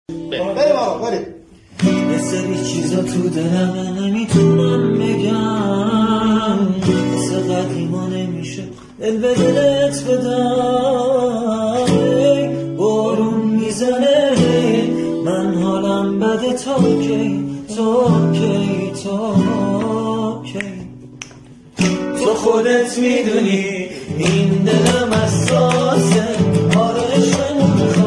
بریم آقا بریم. یه سری چیزا تو دلم نمیتونم بگم، مثل قدیما نمیشه دل به دلت بدم. بارون میزنه من حالم بده، تا کی تا کی تا کی. تو خودت میدونی این دلم حساسه، آره عشقمون